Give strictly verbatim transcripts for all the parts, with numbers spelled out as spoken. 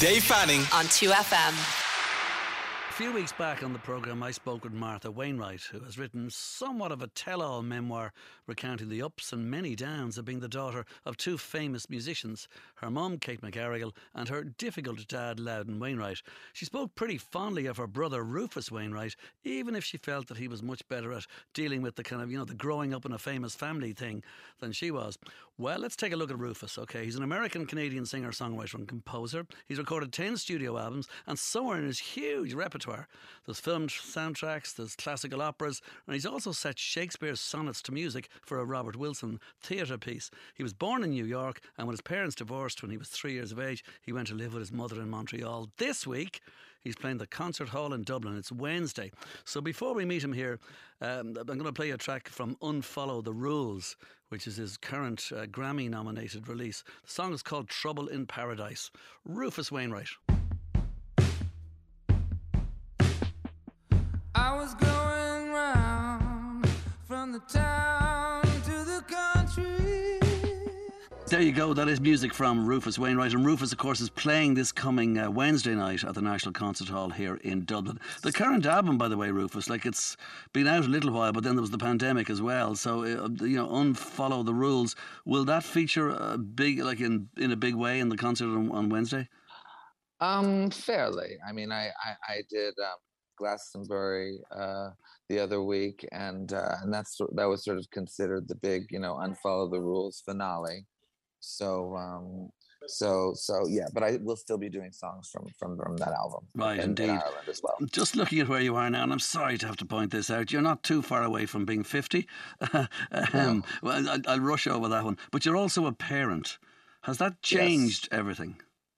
Dave Fanning on two F M. A few weeks back on the programme, I spoke with Martha Wainwright, who has written somewhat of a tell-all memoir recounting the ups and many downs of being the daughter of two famous musicians, her mum, Kate McGarrigle, and her difficult dad, Loudon Wainwright. She spoke pretty fondly of her brother, Rufus Wainwright, even if she felt that he was much better at dealing with the kind of, you know, the growing up in a famous family thing than she was. Well, let's take a look at Rufus, okay? He's an American-Canadian singer, songwriter and composer. He's recorded ten studio albums, and somewhere in his huge repertoire there's filmed soundtracks, there's classical operas, and he's also set Shakespeare's sonnets to music for a Robert Wilson theatre piece. He was born in New York, and when his parents divorced when he was three years of age, he went to live with his mother in Montreal. This week, he's playing the Concert Hall in Dublin. It's Wednesday. So before we meet him here, um, I'm going to play a track from Unfollow the Rules, which is his current uh, Grammy-nominated release. The song is called Trouble in Paradise. Rufus Wainwright. I was going round from the town to the country. There you go, that is music from Rufus Wainwright. And Rufus, of course, is playing this coming uh, Wednesday night at the National Concert Hall here in Dublin. The current album, by the way, Rufus, like it's been out a little while, but then there was the pandemic as well. So, uh, you know, Unfollow the Rules. Will that feature a big, like in, in a big way in the concert on, on Wednesday? Um, fairly. I mean, I, I, I did... Um, Glastonbury uh, the other week, and uh, and that's that was sort of considered the big, you know, Unfollow the Rules finale. So um, so so yeah, but I will still be doing songs from from, from that album, right? in, Indeed, in Ireland as well. Just looking at where you are now, and I'm sorry to have to point this out, you're not too far away from being fifty. um, no. Well, I, I'll rush over that one, but you're also a parent. Has that changed yes. everything?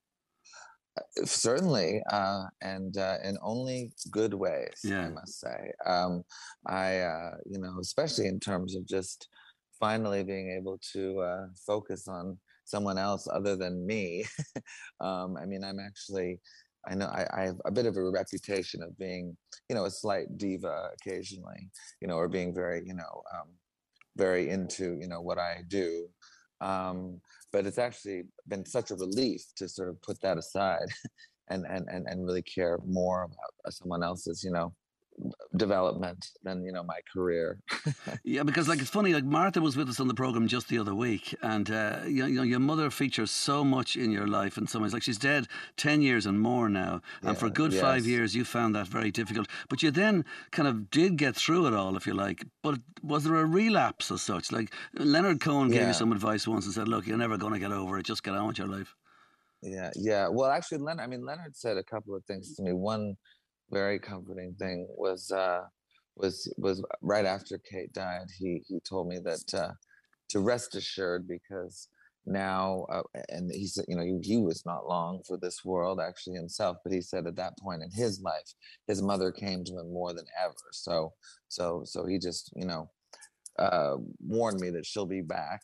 Certainly, uh, and uh, in only good ways, yeah. I must say. Um, I, uh, you know, especially in terms of just finally being able to uh, focus on someone else other than me. um, I mean, I'm actually, I know I, I have a bit of a reputation of being, you know, a slight diva occasionally, you know, or being very, you know, um, very into, you know, what I do. Um, but it's actually been such a relief to sort of put that aside and, and, and, and really care more about someone else's, you know, development than, you know, my career. Yeah, because like it's funny, like Martha was with us on the programme just the other week, and uh, you, you know, your mother features so much in your life in some ways. Like she's dead ten years and more now, and yeah, for a good yes. five years you found that very difficult, but you then kind of did get through it all, if you like. But was there a relapse as such? Like Leonard Cohen yeah. gave you some advice once and said, look, you're never going to get over it, just get on with your life. Yeah, yeah. Well, actually, Leonard, I mean, Leonard said a couple of things to me. One very comforting thing was uh, was was right after Kate died. He he told me that uh, to rest assured, because now uh, and he said, you know, he, he was not long for this world actually himself, but he said at that point in his life, his mother came to him more than ever. So so so he just, you know, uh, warned me that she'll be back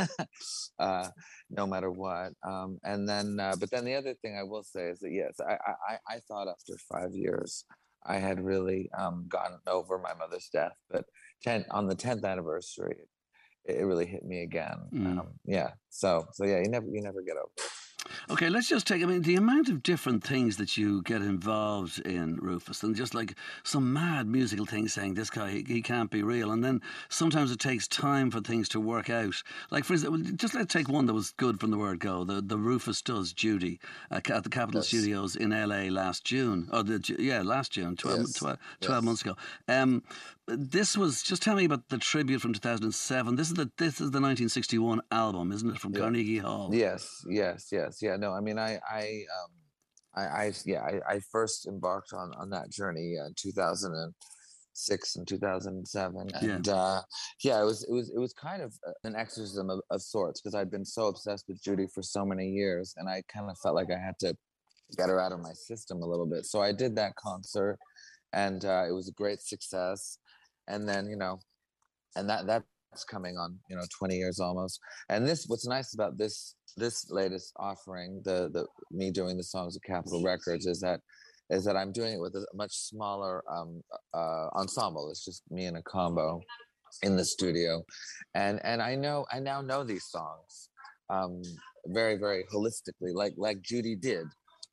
uh, no matter what. Um, and then, uh, but then the other thing I will say is that, yes, I, I, I thought after five years, I had really um, gotten over my mother's death, but ten, on the tenth anniversary, it, it really hit me again. Mm. Um, yeah. So, so yeah, you never, you never get over it. Okay, let's just take, I mean, the amount of different things that you get involved in, Rufus, and just like some mad musical things saying this guy, he, he can't be real. And then sometimes it takes time for things to work out. Like, for instance, just let's take one that was good from the word go, the, the Rufus Does Judy uh, at the Capitol yes. Studios in L A last June. Or the, yeah, last June, twelve, yes. twelve, twelve yes. months ago. Um, this was, just tell me about the tribute from two thousand seven. This is the this is the nineteen sixty-one album, isn't it, from yeah. Carnegie Hall? Yes, yes, yes. Yeah, no, I mean, I, I, um, I, I yeah, I, I first embarked on, on that journey in uh, two thousand six and two thousand seven, and yeah. Uh, yeah, it was, it was, it was kind of an exorcism of, of sorts, because I'd been so obsessed with Judy for so many years, and I kind of felt like I had to get her out of my system a little bit. So I did that concert, and uh, it was a great success. And then, you know, and that that's coming on, you know, twenty years almost. And this, what's nice about this this latest offering, the the me doing the songs of Capitol Records, is that is that I'm doing it with a much smaller um, uh, ensemble. It's just me and a combo in the studio, and and I know I now know these songs um, very very holistically, like like Judy did.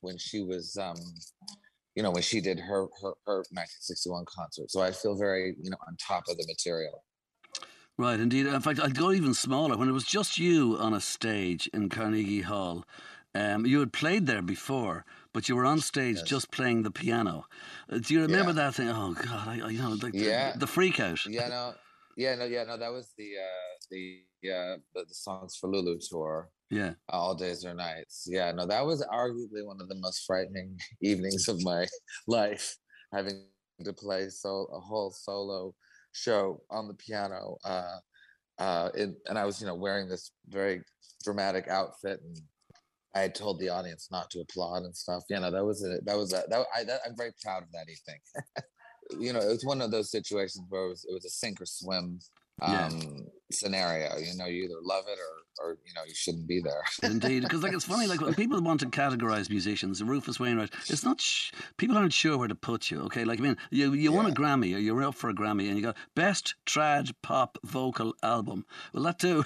when she was, um, you know, when she did her, her her nineteen sixty-one concert. So I feel very, you know, on top of the material. Right, indeed. In fact, I'd go even smaller. When it was just you on a stage in Carnegie Hall, um, you had played there before, but you were on stage Yes. just playing the piano. Uh, do you remember Yeah. that thing? Oh God, I, I you know, like Yeah. the, the freak out. Yeah, no, yeah, no, yeah, no. That was the uh, the uh, the, the Songs for Lulu tour, Yeah. All Days or Nights. Yeah, no, that was arguably one of the most frightening evenings of my life, having to play so a whole solo show on the piano. Uh, uh, it, and I was, you know, wearing this very dramatic outfit, and I had told the audience not to applaud and stuff. You know, that was a, that was a, that, I, that, I'm very proud of that evening. You know, it was one of those situations where it was, it was a sink or swim um, Yeah. scenario. You know, you either love it or, or you know, you shouldn't be there. Indeed, because like it's funny, like when people want to categorize musicians, Rufus Wainwright, it's not sh- people aren't sure where to put you. Okay, like I mean, you you won a Yeah. Grammy, or you're up for a Grammy, and you got best trad pop vocal album. Well, that too.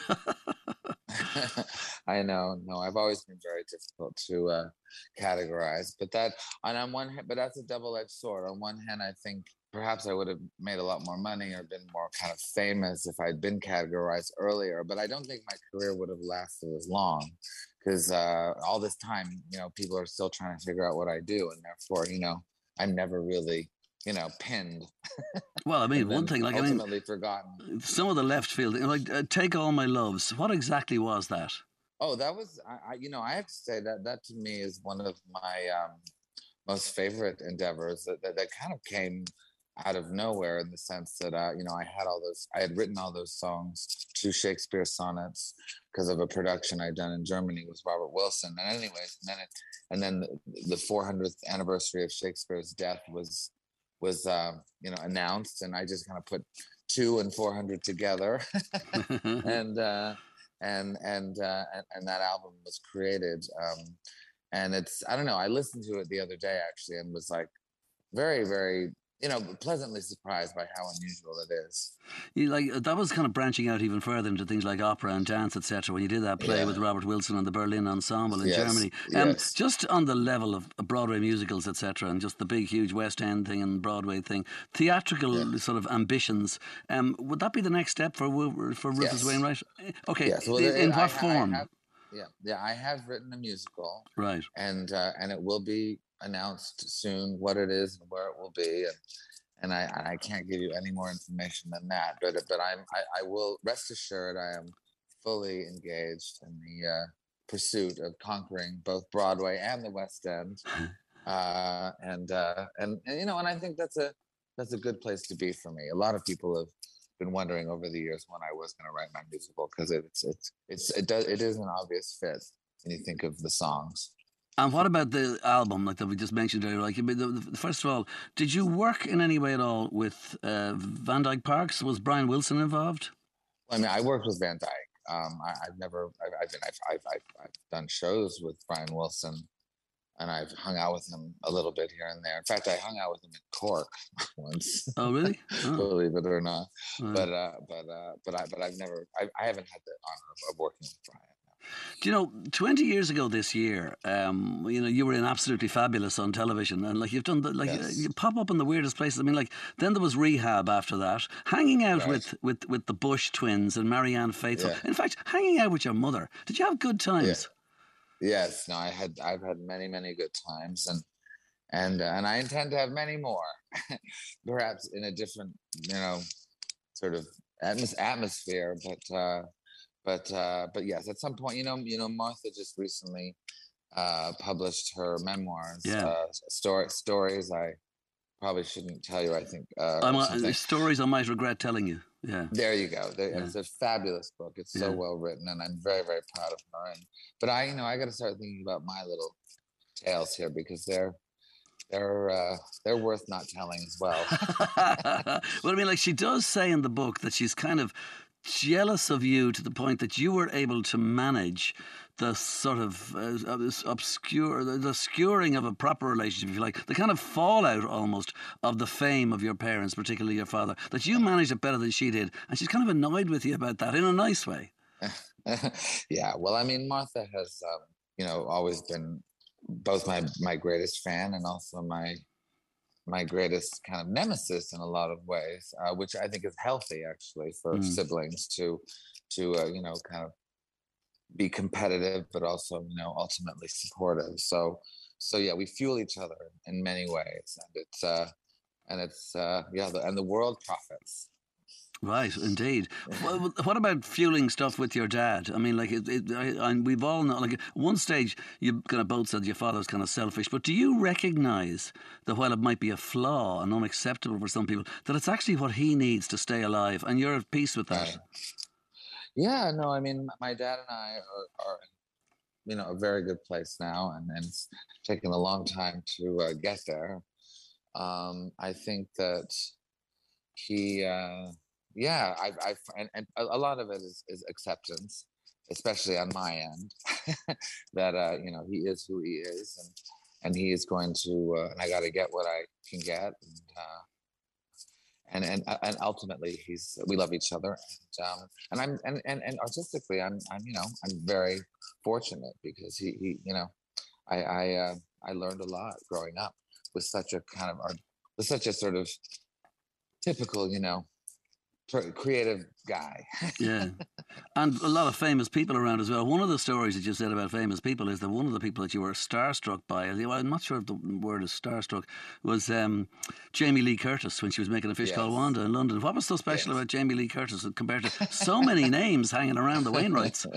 I know, no, I've always been very difficult to uh, categorize, but that, and on one hand, but that's a double-edged sword. On one hand, I think perhaps I would have made a lot more money or been more kind of famous if I'd been categorized earlier, but I don't think my career would have lasted as long because uh, all this time, you know, people are still trying to figure out what I do, and therefore, you know, I'm never really, you know, pinned. Well, I mean, and one then thing, like I mean, ultimately forgotten. some of the left field, like uh, Take All My Loves. What exactly was that? Oh, that was, I, I, you know, I have to say that that to me is one of my um, most favorite endeavors that, that, that kind of came out of nowhere in the sense that, uh, you know, I had all those, I had written all those songs, two Shakespeare sonnets, because of a production I'd done in Germany with Robert Wilson. And anyways, and then it, and then the, the four hundredth anniversary of Shakespeare's death was, was, uh, you know, announced. And I just kind of put two and four hundred together. and, uh, and and uh, and, and that album was created, um, and it's I don't know. I listened to it the other day actually, and was like very very you know pleasantly surprised by how unusual it is. You like that was kind of branching out even further into things like opera and dance, et cetera. When you did that play Yeah. with Robert Wilson and the Berlin Ensemble in Yes, Germany, um, yes. just on the level of Broadway musicals, et cetera, and just the big, huge West End thing and Broadway thing, theatrical Yeah. sort of ambitions. Um, would that be the next step for Wu- for Rufus Yes. Wainwright? Okay, Yes. Well, in, there- in I what ha- I form? have- yeah, yeah. I have written a musical, Right. and uh, and it will be announced soon what it is and where it will be, and and I and I can't give you any more information than that. But but I'm I, I will rest assured I am fully engaged in the uh, pursuit of conquering both Broadway and the West End, uh, and, uh, and and you know, and I think that's a that's a good place to be for me. A lot of people have been wondering over the years when I was going to write my musical because it's it's it's it does it is an obvious fit when you think of the songs. And what about the album, like that we just mentioned earlier? Like, I mean, the, the, first of all, did you work in any way at all with uh, Van Dyke Parks? Was Brian Wilson involved? I mean, I worked with Van Dyke. Um, I, I've never, I've, I've been, I've, I've, I've, I've done shows with Brian Wilson, and I've hung out with him a little bit here and there. In fact, I hung out with him in Cork once. Oh, really? Oh. Believe it or not. Right. But, uh, but, uh, but I, but I've never, I, I haven't had the honor of, of working with Brian. Do you know, twenty years ago this year, um, you know, you were in Absolutely Fabulous on television, and like you've done, the, like Yes. you pop up in the weirdest places. I mean, like then there was Rehab after that, hanging out Right. with, with, with the Bush twins and Marianne Faithfull. Yeah. In fact, hanging out with your mother. Did you have good times? Yes, no, I had, I've had many, many good times, and and uh, and I intend to have many more, perhaps in a different, you know, sort of atmos- atmosphere. But uh, but uh, but yes, at some point, you know, you know, Martha just recently uh, published her memoirs, Yeah. uh, story, stories. I probably shouldn't tell you. I think uh, I'm, uh, something. stories I might regret telling you. Yeah. There you go. There, Yeah. It's a fabulous book. It's so Yeah. well written, and I'm very, very proud of her. And but I, you know, I got to start thinking about my little tales here because they're they're uh, they're worth not telling as well. Well, I mean, like she does say in the book that she's kind of jealous of you to the point that you were able to manage the sort of uh, this obscure, the, the skewering of a proper relationship, if you like, the kind of fallout almost of the fame of your parents, particularly your father, that you managed it better than she did. And she's kind of annoyed with you about that in a nice way. Yeah, well, I mean, Martha has, um, you know, always been both my my greatest fan and also my my greatest kind of nemesis in a lot of ways, uh, which I think is healthy actually for Mm. siblings to to uh, you know kind of be competitive, but also you know ultimately supportive. So so yeah, we fuel each other in many ways, and it's uh, and it's uh, yeah, the, and the world profits. Right, indeed. Well, what about fueling stuff with your dad? I mean, like, it, it, I, and we've all know, like, at one stage, you kind of both said your father's kind of selfish, but do you recognise that while it might be a flaw and unacceptable for some people, that it's actually what he needs to stay alive, and you're at peace with that? Right. Yeah, no, I mean, my dad and I are, are you know, a very good place now, and, and it's taken a long time to uh, get there. Um, I think that he, uh, yeah, I, I, and, and a a lot of it is, is acceptance, especially on my end, that uh, you know he is who he is, and and he is going to, uh, and I got to get what I can get, and uh, and and uh, and ultimately he's we love each other, and um, and I'm and, and and artistically I'm I'm you know I'm very fortunate because he he you know I I uh, I learned a lot growing up with such a kind of art with such a sort of typical you know pr- creative guy. Yeah. And a lot of famous people around as well. One of the stories that you said about famous people is that one of the people that you were starstruck by, well, I'm not sure if the word is starstruck, was um, Jamie Lee Curtis when she was making A Fish Called Yes. Wanda in London. What was so special Yes. about Jamie Lee Curtis compared to so many names hanging around the Wainwrights?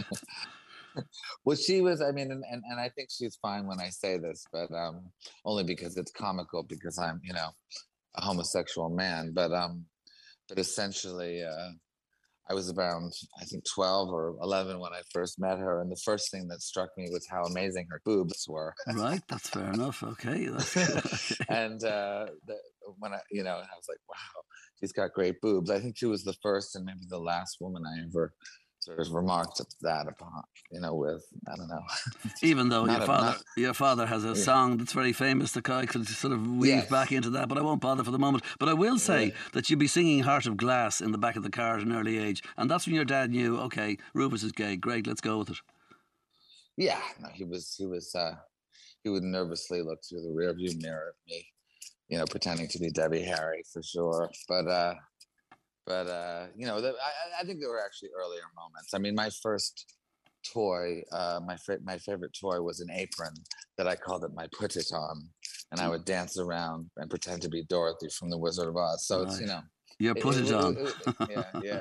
Well, she was, I mean, and, and, and I think she's fine when I say this, but um, only because it's comical because I'm, you know, a homosexual man. But um, but essentially, uh, I was around, I think, twelve or eleven when I first met her. And the first thing that struck me was how amazing her boobs were. Right, that's fair enough. Okay, that's okay. And uh, the, when I, you know, I was like, wow, she's got great boobs. I think she was the first and maybe the last woman I ever sort of remarked that upon, you know, with, I don't know. Even though Not your a- father, not- your father has a Yeah. song that's very famous that I could sort of weave Yes. back into that, but I won't bother for the moment. But I will say Yeah. that you'd be singing "Heart of Glass" in the back of the car at an early age, and that's when your dad knew, okay, Rufus is gay. Great, let's go with it. Yeah, no, he was, he was, uh, he would nervously look through the rearview mirror at me, you know, pretending to be Debbie Harry for sure. But, uh, but uh, you know, the, I, I think there were actually earlier moments. I mean, my first toy, uh, my fa- my favorite toy was an apron that I called it my put it on, and I would dance around and pretend to be Dorothy from The Wizard of Oz. So it's you Right. know, You put it, on. it- it- yeah, yeah.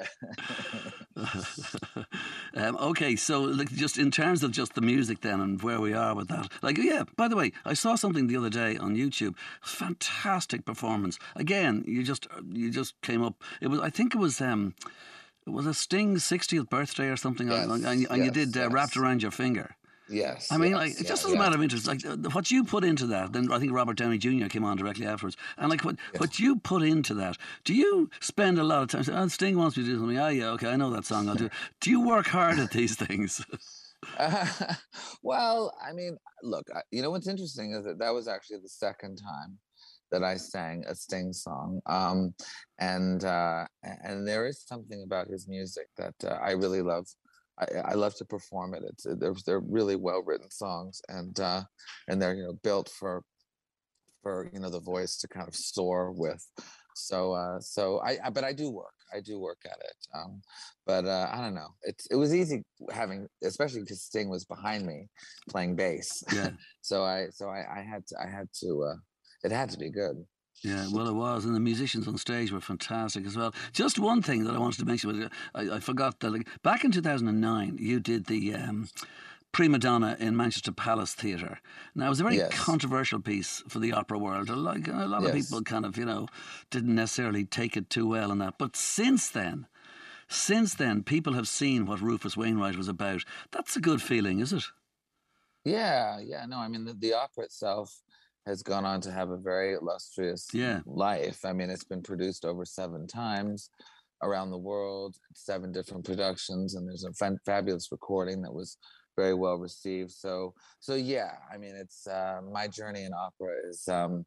um, okay, so like, just in terms of just the music then and where we are with that. Like, yeah, by the way, I saw something the other day on YouTube. Fantastic performance. Again, you just you just came up. It was, I think it was um, it was a Sting's sixtieth birthday or something, Yes, and, and you yes, did uh, yes. Wrapped Around Your Finger. Yes, I mean, yes, like, yeah, just as a yeah. matter of interest, like uh, what you put into that, then I think Robert Downey Junior came on directly afterwards. And like what, Yeah. what you put into that, do you spend a lot of time saying, oh, Sting wants me to do something? Oh, yeah, okay, I know that song, I'll do it. Do you work hard at these things? Uh, well, I mean, look, I, you know what's interesting is that that was actually the second time that I sang a Sting song, um, and uh, and there is something about his music that uh, I really love. I, I love to perform it. It's they're, they're really well written songs, and uh, and they're you know built for for you know the voice to kind of soar with. So uh, so I, I but I do work. I do work at it. Um, but uh, I don't know. It's it was easy having, especially because Sting was behind me playing bass. Yeah. so I so I, I had to I had to uh, it had to be good. Yeah, well, it was, and the musicians on stage were fantastic as well. Just one thing that I wanted to mention, was, uh, I, I forgot that like, back in two thousand nine, you did the um, Prima Donna in Manchester Palace Theatre. Now, it was a very Yes. controversial piece for the opera world. Like a lot of Yes. people kind of, you know, didn't necessarily take it too well in that. But since then, since then, people have seen what Rufus Wainwright was about. That's a good feeling, is it? Yeah, yeah. No, I mean the, the opera itself has gone on to have a very illustrious Yeah. life. I mean, it's been produced over seven times around the world, seven different productions, and there's a fan- fabulous recording that was very well received. So, so yeah, I mean, it's uh, my journey in opera is um,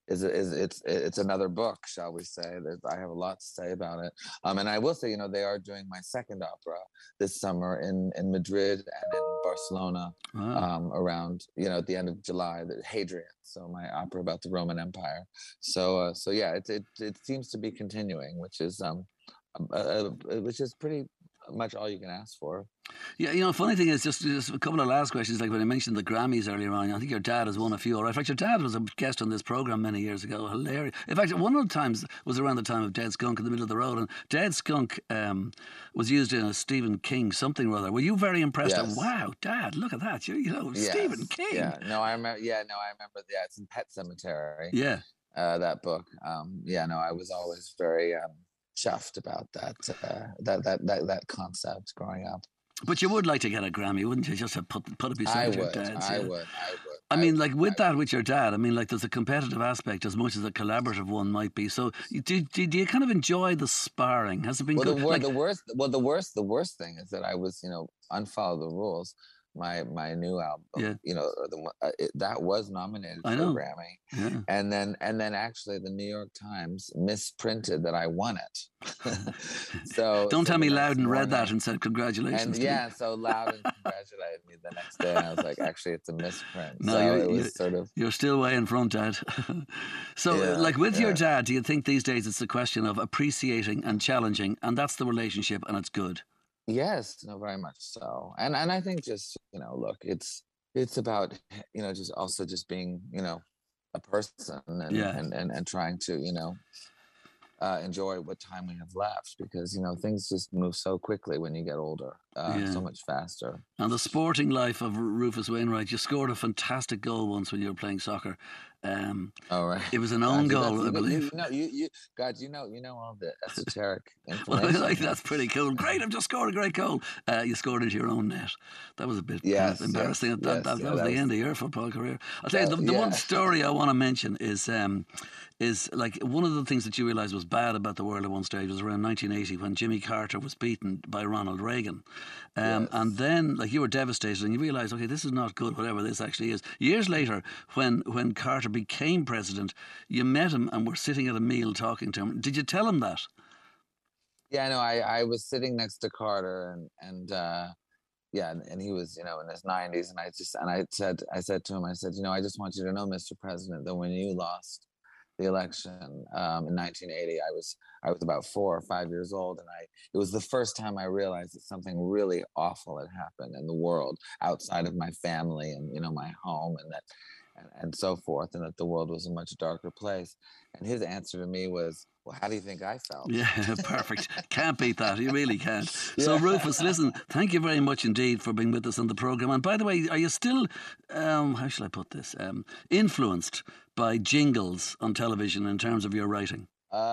is is it's it's another book, shall we say? There's, I have a lot to say about it. Um, and I will say, you know, they are doing my second opera this summer in in Madrid and in Barcelona, Wow. um, around you know at the end of July. The Hadrian, so my opera about the Roman Empire. So uh, so yeah, it, it it seems to be continuing, which is um, uh, uh, which is pretty much all you can ask for. Yeah, you know, funny thing is, just, just a couple of last questions, like when I mentioned the Grammys earlier on, I think your dad has won a few. Or in fact, your dad was a guest on this programme many years ago. Hilarious. In fact, one of the times was around the time of Dead Skunk in the middle of the road, and Dead Skunk um, was used in a Stephen King something or other. Were you very impressed? Yes. At, wow, Dad, look at that. You, you know, Yes. Stephen King. Yeah, no, I remember. Yeah, no, I remember. Yeah, it's in Pet Cemetery. Yeah. Uh, that book. Um, yeah, no, I was always very um, chuffed about that, uh, that that that that concept growing up. But you would like to get a Grammy, wouldn't you? Just to put put it beside I your would, dad's. I yeah. would, I would. I mean, I, like with I, that, with your dad, I mean, like there's a competitive aspect as much as a collaborative one might be. So, do, do, do you kind of enjoy the sparring? Has it been well, good? the, wor- Like, the worst. Well, the worst. The worst thing is that I was, you know, unfollow the rules. My my new album, Yeah. you know, the, one- uh, it, that was nominated I for know. a Grammy, yeah. and then and then actually the New York Times misprinted that I won it. so Don't so tell the me next Loudon read morning- that and said congratulations. And to you. yeah, so Loudon congratulated me the next day, and I was like, actually, it's a misprint. No, so you're- it was you're- sort of. You're still way in front, Dad. so, Yeah, like with your yeah. dad, do you think these days it's a question of appreciating and challenging, and that's the relationship, and it's good? Yes, no, very much so. And and I think just, you know, look, it's it's about, you know, just also just being, you know, a person and Yeah. and, and, and trying to, you know, uh, enjoy what time we have left, because, you know, things just move so quickly when you get older, uh, Yeah. so much faster. And the sporting life of Rufus Wainwright, you scored a fantastic goal once when you were playing soccer. Um, All right. it was an God, own you- goal, that's- I you- believe. You know, you, you, God, you know, you know all the esoteric Well, information. like, that's pretty cool. Great, I've just scored a great goal. Uh, you scored into your own net. That was a bit Yes, kind of embarrassing. yes, that, yes, that, that yeah, was that the was- end of your football career. I'll tell you, the, That- the one yeah. story I want to mention is um, is like one of the things that you realised was bad about the world at one stage was around nineteen eighty when Jimmy Carter was beaten by Ronald Reagan. Um, Yes. And then, like, you were devastated and you realised, okay, this is not good, whatever this actually is. Years later, when, when Carter became president, you met him and were sitting at a meal talking to him. Did you tell him that? Yeah, no, I, I was sitting next to Carter, and and uh, yeah, and, and he was, you know, in his nineties, and I just and I said I said to him, I said, you know, I just want you to know, Mister President, that when you lost the election um, in nineteen eighty, I was I was about four or five years old, and I it was the first time I realized that something really awful had happened in the world outside of my family and, you know, my home, and that and, and so forth, and that the world was a much darker place. And his answer to me was, well, how do you think I felt? Yeah, perfect. Can't beat that. You really can't. So, Yeah. Rufus, listen, thank you very much indeed for being with us on the programme. And by the way, are you still, um, how shall I put this, um, influenced by jingles on television in terms of your writing?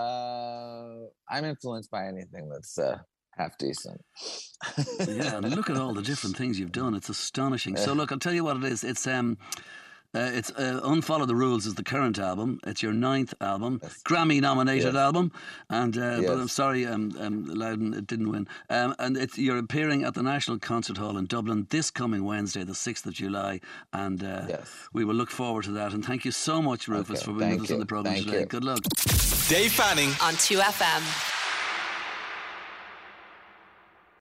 Uh, I'm influenced by anything that's uh, half decent. Yeah, and look at all the different things you've done. It's astonishing. So, look, I'll tell you what it is. It's um, uh, it's uh, Unfollow the Rules is the current album. It's your ninth album, Yes. Grammy-nominated Yes. album. And uh, but Yes. I'm sorry, um, um, Loudon, it didn't win. Um, and it's, you're appearing at the National Concert Hall in Dublin this coming Wednesday, the sixth of July. And uh, Yes. we will look forward to that. And thank you so much, Rufus, Okay, for being thank with us on you. the programme Thank today. you. Good luck. Dave Fanning. On two F M.